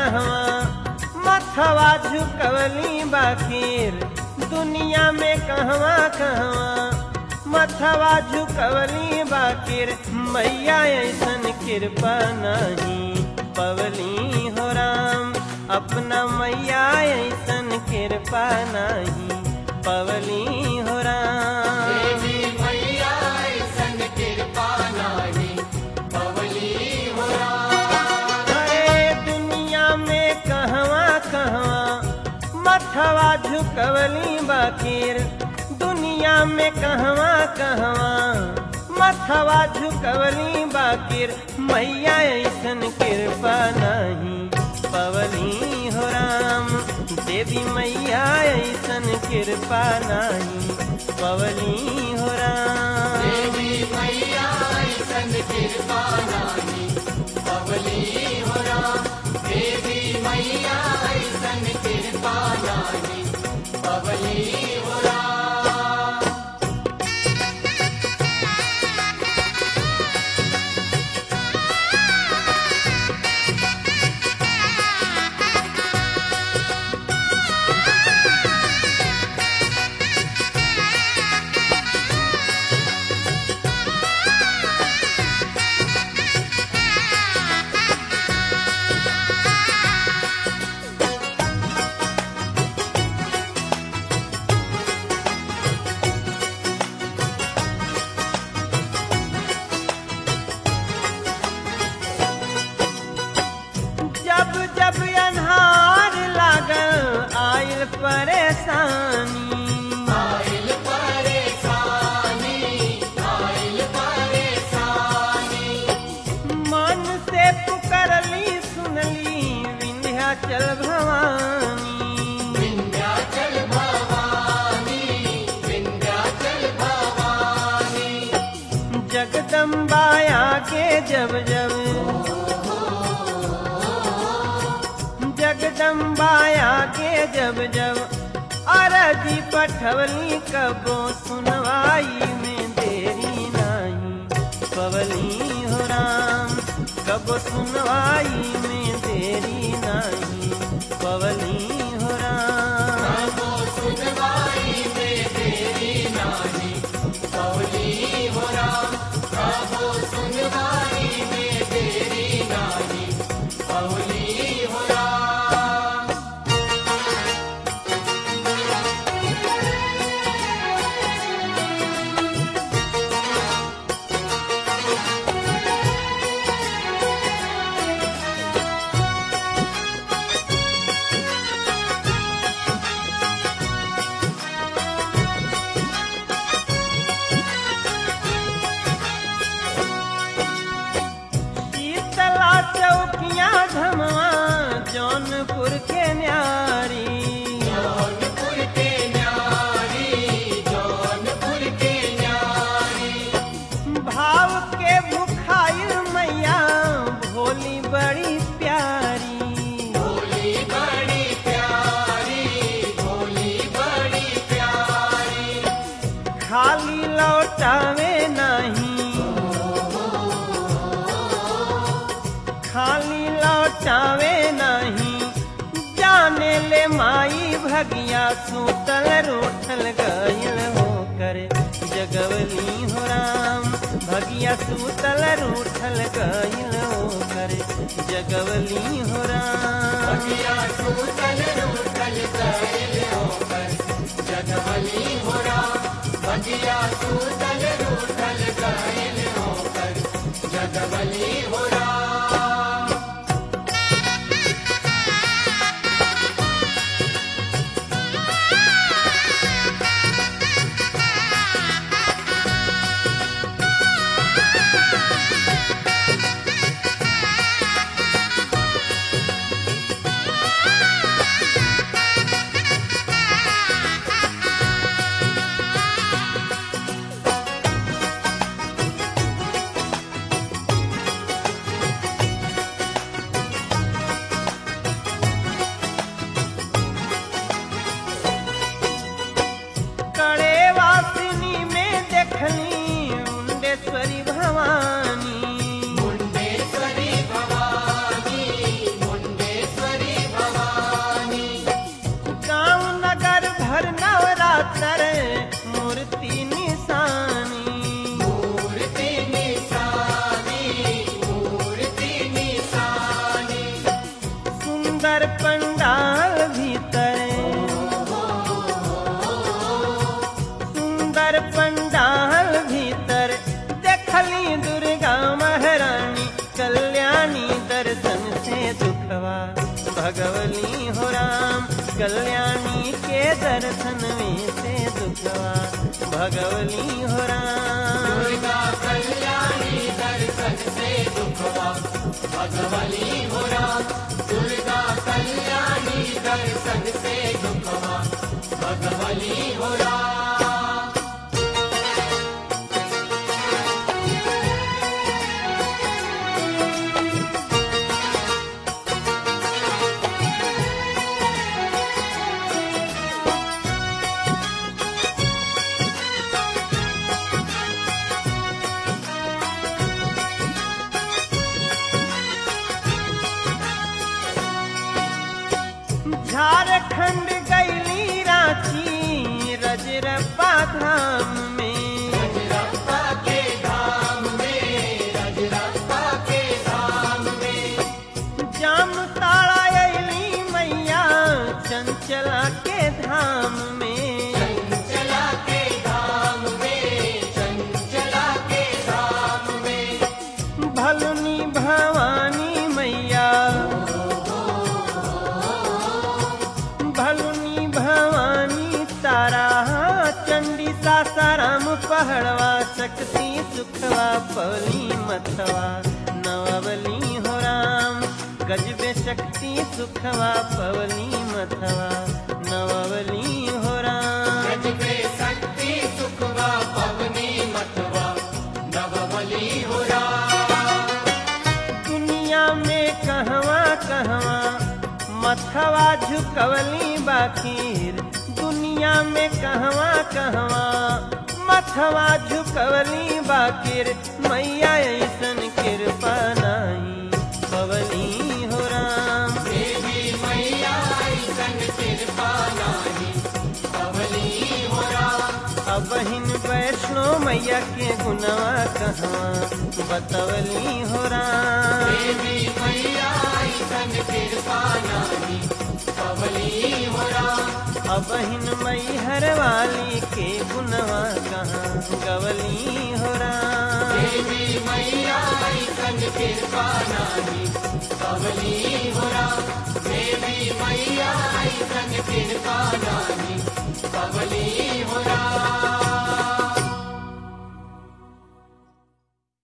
कहवा मथवा झुकवली बाकिर दुनिया में कहवा कहवा मथवा झुकवली बाकिर मैया ऐसन कृपा नहीं पवली हो राम अपना मैया ऐसन कृपा नहीं पवली हो राम। देवी मैया ऐसन कृपा नाही पवली हो राम। अरे दुनिया में कहवा कहवा मथवा झुकवली बाकिर दुनिया में कहवा कहवा मथवा झुकवली बाकिर मैया ऐसन कृपा नहीं पवली हो राम। देवी मैया ऐसन कृपा नहीं पवली हो राम। देवी मैया ऐसन कृपा नाही पवली हो राम। देवी मैया ऐसन कृपा नाही पवली हो राम। जब जब अन्हार लागल आयल परेशानी आइल परेशानी आइल परेशानी। मन से पुकारली सुनली विंध्याचल भवानी। विंध्याचल भवानी विंध्याचल भवानी। जगदम्बा आके जब जब जगदम्बा आके जब जब अरजी पठवली कबो सुनवाई में देरी नहीं पवली हो राम। कबो सुनवाई में देरी नहीं पवली हो राम। कबो सुनवाई में देरी नाही पवली हो राम। कबो सुनवाई में देरी नाही पवली हो राम। शीतला चौकिया धमवा जौनपुर के न्यारी। जौनपुर के न्यारी जौनपुर के न्यारी। भाव के भुखाइल मैया भोली बड़ी प्यारी। भोली बड़ी प्यारी भोली बड़ी प्यारी। खाली लौटावे नहीं खाली लौटावे नहीं जाने ले माई भगिया सूतल रूठल गयल होकर जगवली हो राम। भगिया सूतल रूठल गयल होकर जगवली हो राम। भगिया सूतल रूठल गइल होकर जगवली हो राम। भगिया सूतल रूठल गइल होकर जगवली हो राम। पंडाल भीतर देखली दुर्गा महारानी कल्याणी दर्शन से दुखवा भगवली हो राम। कल्याणी के दर्शन में से दुखवा भगवली हो राम। दुर्गा कल्याणी दर्शन से दुखवा भगवली हो राम। दुर्गा कल्याणी दर्शन से दुखवा भगवली हो राम। झारखंड गैली रांची रजरप्पा धाम में। रजरप्पा के धाम में, रजरप्पा के धाम में। जाम ताड़ा अली मैया चंचला के धाम में। चंचला के धाम में, चंचला के धाम में। भलुनी भवानी मैया, भलुनी भवानी तारा चंडी सासाराम पहड़वा शक्ति सुखवा पवली मथवा नवबली हो राम। गजबे शक्ति सुखवा पवली मथवा नवबली हो राम। गजबे शक्ति सुखवा पवनी मथवा नवबली हो राम। दुनिया में कहवा कहवा मथवा झुकवली बाखीर। दुनिया में कहवा कहवा मथवा झुकवली बाखीर। मैया ऐसन कृपा नाही पवली हो राम। देवी मैया ऐसन कृपा नाही पवनी हो राम। अबहिन वैष्णो मैया के गुणवा कहवा बतवली हो राम। देवी मैया ऐसन कृपा नाही पवनी हो राम। अबहिन मैहर वाली के गुणवा कहाँ गवली हो राम। देवी मैया ऐसन कृपा नाही पवनी हो राम।